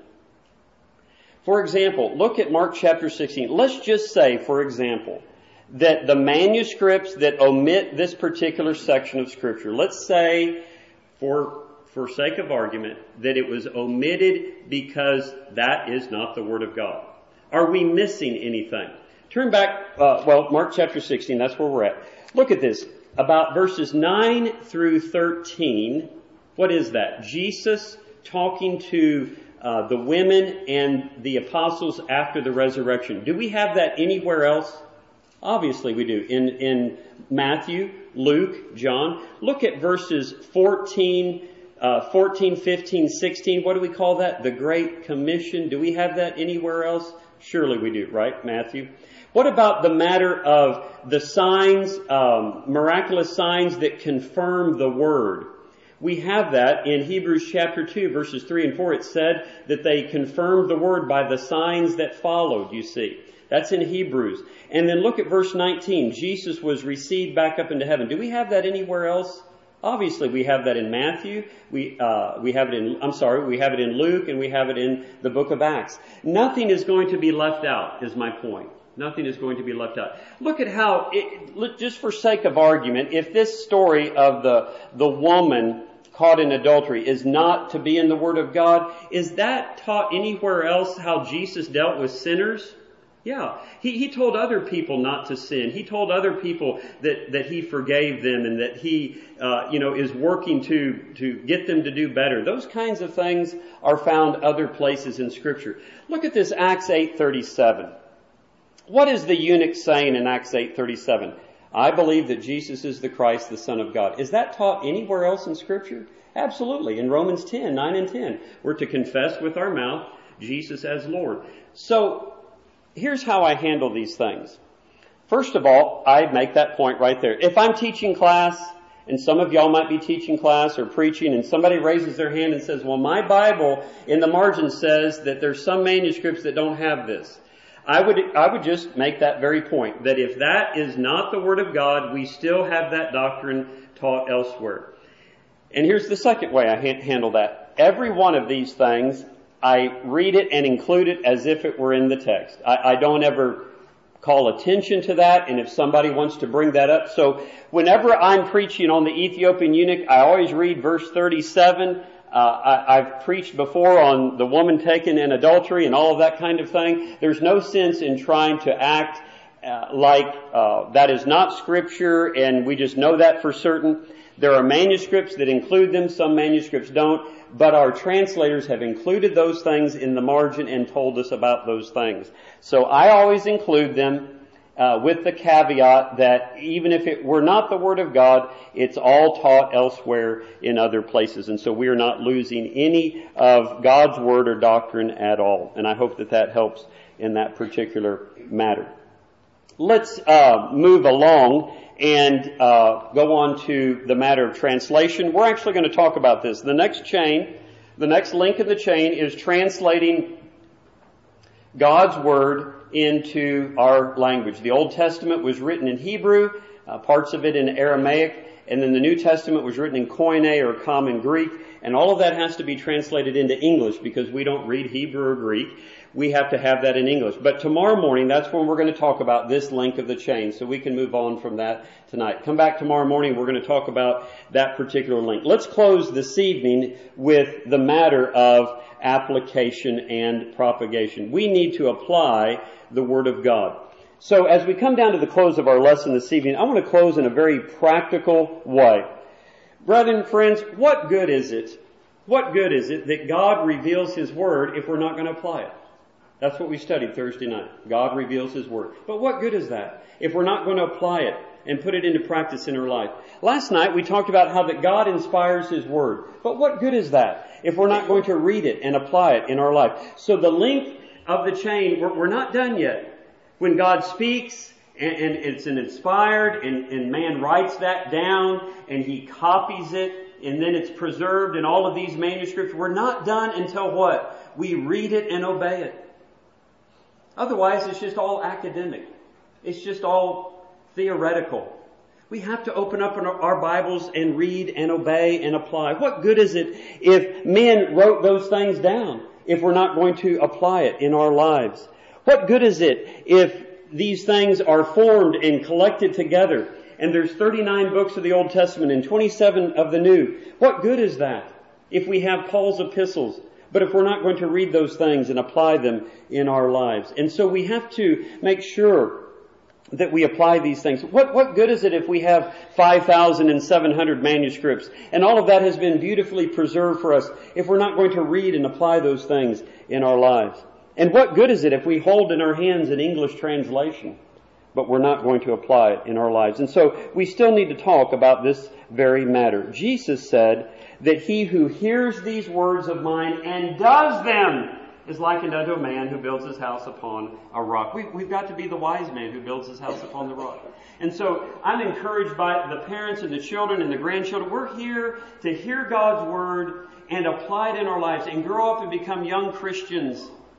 For example, look at Mark chapter sixteen. Let's just say, for example, that the manuscripts that omit this particular section of Scripture, let's say, for, for sake of argument, that it was omitted because that is not the Word of God. Are we missing anything? Turn back, uh, well, Mark chapter sixteen, that's where we're at. Look at this. About verses nine through thirteen, what is that? Jesus talking to uh, the women and the apostles after the resurrection. Do we have that anywhere else? Obviously we do. In, in Matthew, Luke, John. Look at verses fourteen, uh, fourteen, fifteen, sixteen. What do we call that? The Great Commission. Do we have that anywhere else? Surely we do, right, Matthew? What about the matter of the signs, um, miraculous signs that confirm the Word? We have that in Hebrews chapter two, verses three and four. It said that they confirmed the Word by the signs that followed, you see. That's in Hebrews. And then look at verse nineteen. Jesus was received back up into heaven. Do we have that anywhere else? Obviously, we have that in Matthew. We uh, we have it in. I'm sorry, we have it in Luke, and we have it in the book of Acts. Nothing is going to be left out, is my point. Nothing is going to be left out. Look at how, it, look, just for sake of argument, if this story of the the woman caught in adultery is not to be in the Word of God, is that taught anywhere else how Jesus dealt with sinners? Yeah. He, he told other people not to sin. He told other people that, that He forgave them and that He, uh, you know, is working to, to get them to do better. Those kinds of things are found other places in Scripture. Look at this Acts eight thirty-seven. What is the eunuch saying in Acts eight thirty-seven? I believe that Jesus is the Christ, the Son of God. Is that taught anywhere else in Scripture? Absolutely. In Romans ten, nine and ten, we're to confess with our mouth Jesus as Lord. So, here's how I handle these things. First of all, I make that point right there. If I'm teaching class, and some of y'all might be teaching class or preaching, and somebody raises their hand and says, well, my Bible in the margin says that there's some manuscripts that don't have this. I would I would just make that very point, that if that is not the Word of God, we still have that doctrine taught elsewhere. And here's the second way I ha- handle that. Every one of these things, I read it and include it as if it were in the text. I, I don't ever call attention to that, and if somebody wants to bring that up. So whenever I'm preaching on the Ethiopian eunuch, I always read verse thirty-seven. Uh, I, I've preached before on the woman taken in adultery and all of that kind of thing. There's no sense in trying to act uh, like uh, that is not Scripture and we just know that for certain. There are manuscripts that include them, some manuscripts don't, but our translators have included those things in the margin and told us about those things. So I always include them Uh, with the caveat that even if it were not the Word of God, it's all taught elsewhere in other places. And so we are not losing any of God's Word or doctrine at all. And I hope that that helps in that particular matter. Let's uh, move along and uh, go on to the matter of translation. We're actually going to talk about this. The next chain, the next link in the chain is translating God's Word into our language. The Old Testament was written in Hebrew, uh, parts of it in Aramaic, and then the New Testament was written in Koine or Common Greek, and all of that has to be translated into English because we don't read Hebrew or Greek. We have to have that in English. But tomorrow morning, that's when we're going to talk about this link of the chain, so we can move on from that tonight. Come back tomorrow morning, we're going to talk about that particular link. Let's close this evening with the matter of application and propagation. We need to apply the Word of God. So as we come down to the close of our lesson this evening, I want to close in a very practical way. Brethren, friends, what good is it? What good is it that God reveals His Word if we're not going to apply it? That's what we studied Thursday night. God reveals His Word. But what good is that if we're not going to apply it and put it into practice in our life? Last night we talked about how that God inspires His Word. But what good is that if we're not going to read it and apply it in our life? So the link of the chain, we're, we're not done yet. When God speaks, and, and it's an inspired, and, and man writes that down, and he copies it, and then it's preserved in all of these manuscripts, we're not done until what? We read it and obey it. Otherwise, it's just all academic. It's just all theoretical. We have to open up our Bibles and read and obey and apply. What good is it if men wrote those things down if we're not going to apply it in our lives? What good is it if these things are formed and collected together and there's thirty-nine books of the Old Testament and twenty-seven of the New? What good is that if we have Paul's epistles, but if we're not going to read those things and apply them in our lives? And so we have to make sure that we apply these things. What, what good is it if we have five thousand seven hundred manuscripts and all of that has been beautifully preserved for us if we're not going to read and apply those things in our lives? And what good is it if we hold in our hands an English translation, but we're not going to apply it in our lives? And so we still need to talk about this very matter. Jesus said that he who hears these words of mine and does them is likened unto a man who builds his house upon a rock. We, we've got to be the wise man who builds his house upon the rock. And so I'm encouraged by the parents and the children and the grandchildren. We're here to hear God's Word and apply it in our lives and grow up and become young Christians.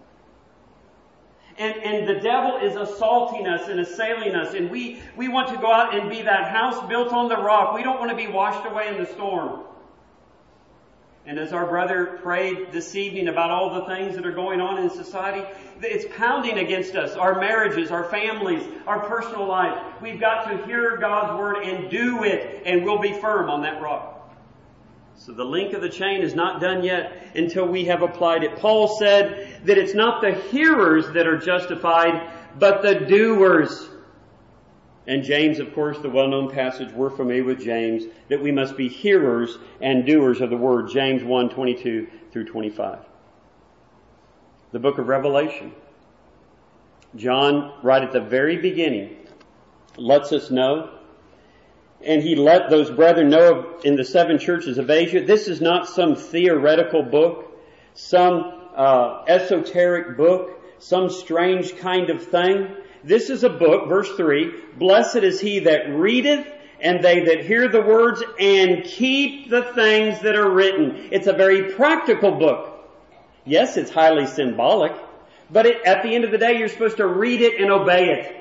And, and the devil is assaulting us and assailing us. And we, we want to go out and be that house built on the rock. We don't want to be washed away in the storm. And as our brother prayed this evening about all the things that are going on in society, it's pounding against us. Our marriages, our families, our personal lives. We've got to hear God's Word and do it. And we'll be firm on that rock. So the link of the chain is not done yet until we have applied it. Paul said that it's not the hearers that are justified, but the doers. And James, of course, the well-known passage, we're familiar with James, that we must be hearers and doers of the Word. James one, twenty-two through twenty-five. The book of Revelation. John, right at the very beginning, lets us know, and he let those brethren know in the seven churches of Asia, this is not some theoretical book, some uh, esoteric book, some strange kind of thing. This is a book, verse three, blessed is he that readeth, and they that hear the words, and keep the things that are written. It's a very practical book. Yes, it's highly symbolic, but it, at the end of the day, you're supposed to read it and obey it.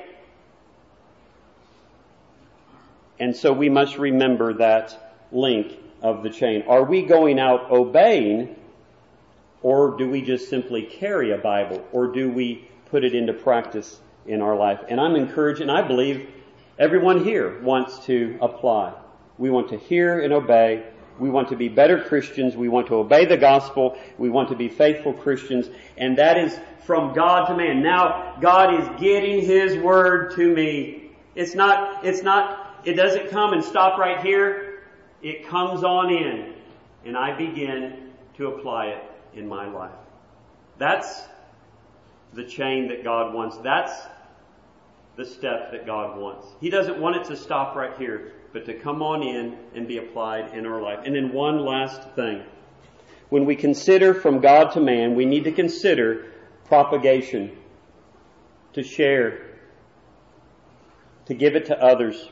And so we must remember that link of the chain. Are we going out obeying, or do we just simply carry a Bible, or do we put it into practice in our life? And I'm encouraged, and I believe everyone here wants to apply. We want to hear and obey. We want to be better Christians. We want to obey the gospel. We want to be faithful Christians. And that is from God to man. Now, God is getting His Word to me. It's not, it's not, it doesn't come and stop right here. It comes on in, and I begin to apply it in my life. That's the chain that God wants. That's the step that God wants. He doesn't want it to stop right here, but to come on in and be applied in our life. And then one last thing. When we consider from God to man, we need to consider propagation, to share, to give it to others.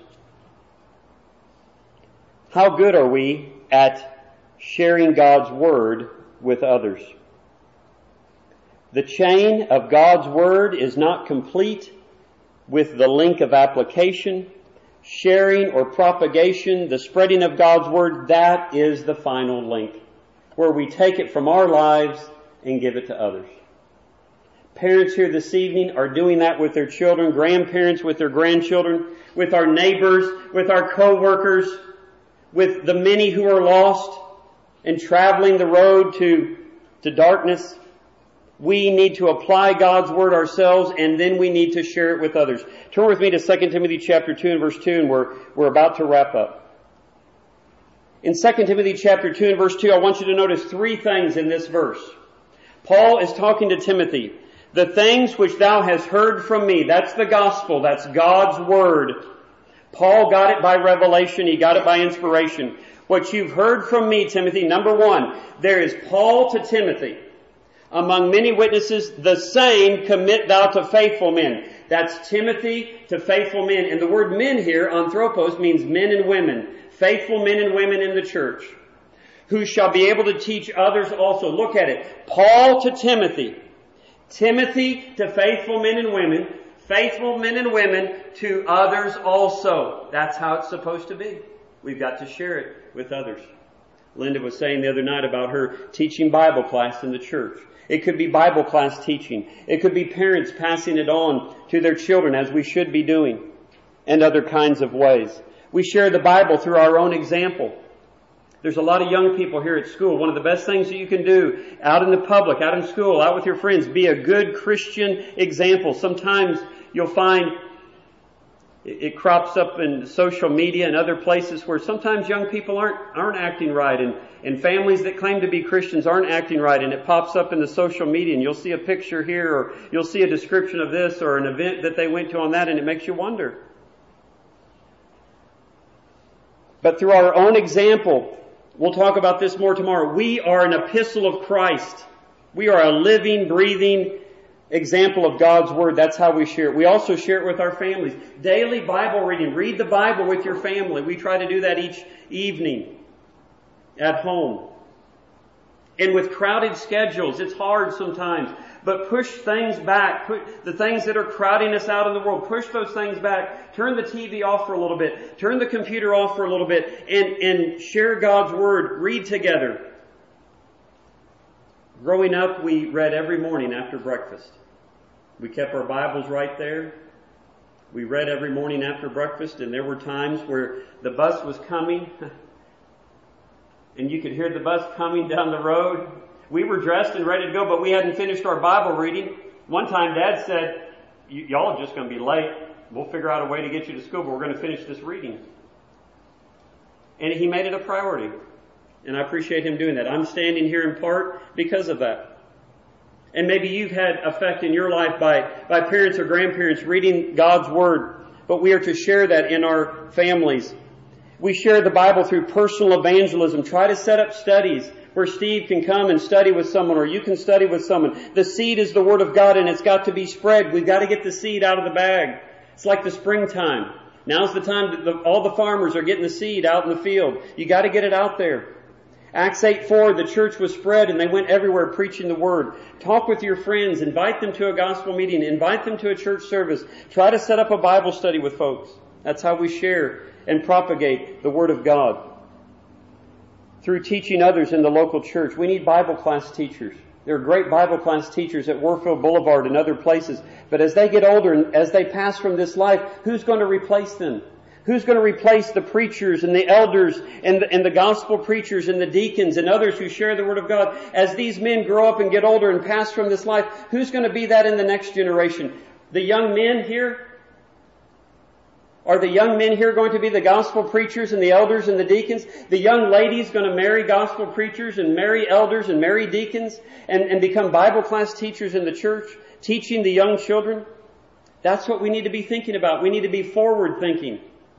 How good are we at sharing God's Word with others? The chain of God's Word is not complete with the link of application, sharing or propagation, the spreading of God's Word. That is the final link, where we take it from our lives and give it to others. Parents here this evening are doing that with their children, grandparents with their grandchildren, with our neighbors, with our co-workers, with the many who are lost and traveling the road to, to darkness. We need to apply God's Word ourselves, and then we need to share it with others. Turn with me to Second Timothy chapter two and verse two, and we're, we're about to wrap up. In Second Timothy chapter two and verse two, I want you to notice three things in this verse. Paul is talking to Timothy. The things which thou hast heard from me, that's the gospel, that's God's Word. Paul got it by revelation, he got it by inspiration. What you've heard from me, Timothy, number one, there is Paul to Timothy. Among many witnesses, the same commit thou to faithful men. That's Timothy to faithful men. And the word men here, anthropos, means men and women. Faithful men and women in the church. Who shall be able to teach others also. Look at it. Paul to Timothy. Timothy to faithful men and women. Faithful men and women to others also. That's how it's supposed to be. We've got to share it with others. Linda was saying the other night about her teaching Bible class in the church. It could be Bible class teaching. It could be parents passing it on to their children, as we should be doing, and other kinds of ways. We share the Bible through our own example. There's a lot of young people here at school. One of the best things that you can do out in the public, out in school, out with your friends, be a good Christian example. Sometimes you'll find it crops up in social media and other places where sometimes young people aren't aren't acting right, and, and families that claim to be Christians aren't acting right, and it pops up in the social media, and you'll see a picture here, or you'll see a description of this, or an event that they went to on that, and it makes you wonder. But through our own example, we'll talk about this more tomorrow, we are an epistle of Christ. We are a living, breathing example of God's Word. That's how we share it. We also share it with our families. Daily Bible reading. Read the Bible with your family. We try to do that each evening at home. And with crowded schedules, it's hard sometimes. But push things back. Put the things that are crowding us out in the world, push those things back. Turn the T V off for a little bit. Turn the computer off for a little bit. And, and share God's Word. Read together. Growing up, we read every morning after breakfast. We kept our Bibles right there. We read every morning after breakfast, and there were times where the bus was coming, and you could hear the bus coming down the road. We were dressed and ready to go, but we hadn't finished our Bible reading. One time Dad said, y'all are just going to be late. We'll figure out a way to get you to school, but we're going to finish this reading. And he made it a priority. And I appreciate him doing that. I'm standing here in part because of that. And maybe you've had effect in your life by, by parents or grandparents reading God's Word. But we are to share that in our families. We share the Bible through personal evangelism. Try to set up studies where Steve can come and study with someone, or you can study with someone. The seed is the Word of God, and it's got to be spread. We've got to get the seed out of the bag. It's like the springtime. Now's the time that the, all the farmers are getting the seed out in the field. You got to get it out there. Acts eight four, the church was spread and they went everywhere preaching the Word. Talk with your friends. Invite them to a gospel meeting. Invite them to a church service. Try to set up a Bible study with folks. That's how we share and propagate the Word of God. Through teaching others in the local church. We need Bible class teachers. There are great Bible class teachers at Warfield Boulevard and other places. But as they get older and as they pass from this life, who's going to replace them? Who's going to replace the preachers and the elders and the, and the gospel preachers and the deacons and others who share the Word of God? As these men grow up and get older and pass from this life, who's going to be that in the next generation? The young men here? Are the young men here going to be the gospel preachers and the elders and the deacons? The young ladies going to marry gospel preachers and marry elders and marry deacons and, and become Bible class teachers in the church, teaching the young children? That's what we need to be thinking about. We need to be forward thinking.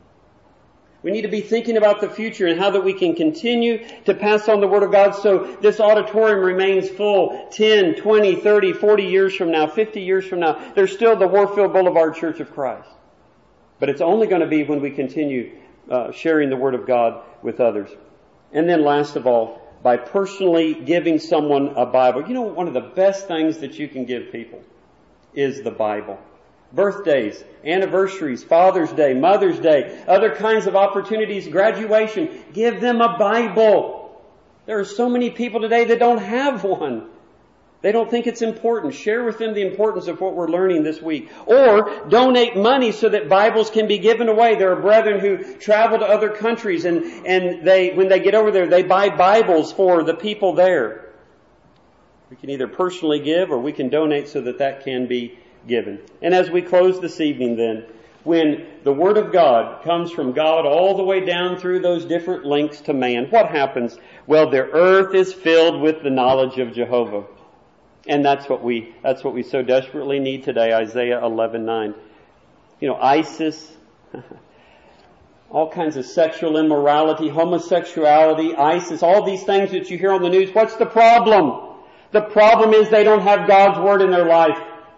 We need to be thinking about the future and how that we can continue to pass on the Word of God so this auditorium remains full ten, twenty, thirty, forty years from now, fifty years from now. There's still the Warfield Boulevard Church of Christ. But it's only going to be when we continue uh, sharing the Word of God with others. And then last of all, by personally giving someone a Bible. You know, one of the best things that you can give people is the Bible. Birthdays, anniversaries, Father's Day, Mother's Day, other kinds of opportunities, graduation. Give them a Bible. There are so many people today that don't have one. They don't think it's important. Share with them the importance of what we're learning this week. Or donate money so that Bibles can be given away. There are brethren who travel to other countries and, and they, when they get over there, they buy Bibles for the people there. We can either personally give or we can donate so that that can be given. And as we close this evening then, when the Word of God comes from God all the way down through those different links to man, what happens? Well, the earth is filled with the knowledge of Jehovah. And that's what we, that's what we so desperately need today, Isaiah eleven nine. You know, ISIS, all kinds of sexual immorality, homosexuality, ISIS, all these things that you hear on the news. What's the problem? The problem is they don't have God's Word in their life.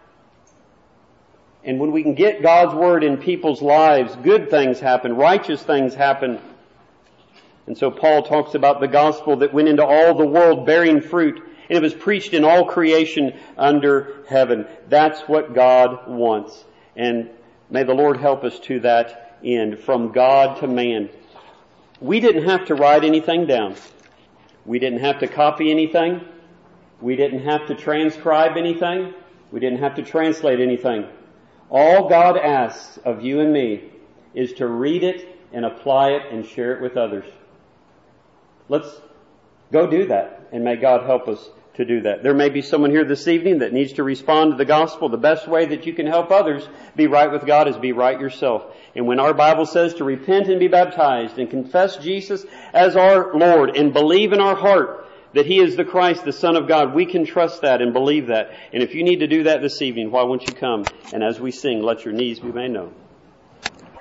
And when we can get God's Word in people's lives, good things happen, righteous things happen. And so Paul talks about the gospel that went into all the world bearing fruit. And it was preached in all creation under heaven. That's what God wants. And may the Lord help us to that end, from God to man. We didn't have to write anything down. We didn't have to copy anything. We didn't have to transcribe anything. We didn't have to translate anything. All God asks of you and me is to read it and apply it and share it with others. Let's go do that, and may God help us to do that. There may be someone here this evening that needs to respond to the gospel. The best way that you can help others be right with God is be right yourself. And when our Bible says to repent and be baptized and confess Jesus as our Lord and believe in our heart that He is the Christ, the Son of God, we can trust that and believe that. And if you need to do that this evening, why won't you come? And as we sing, let your needs be made known.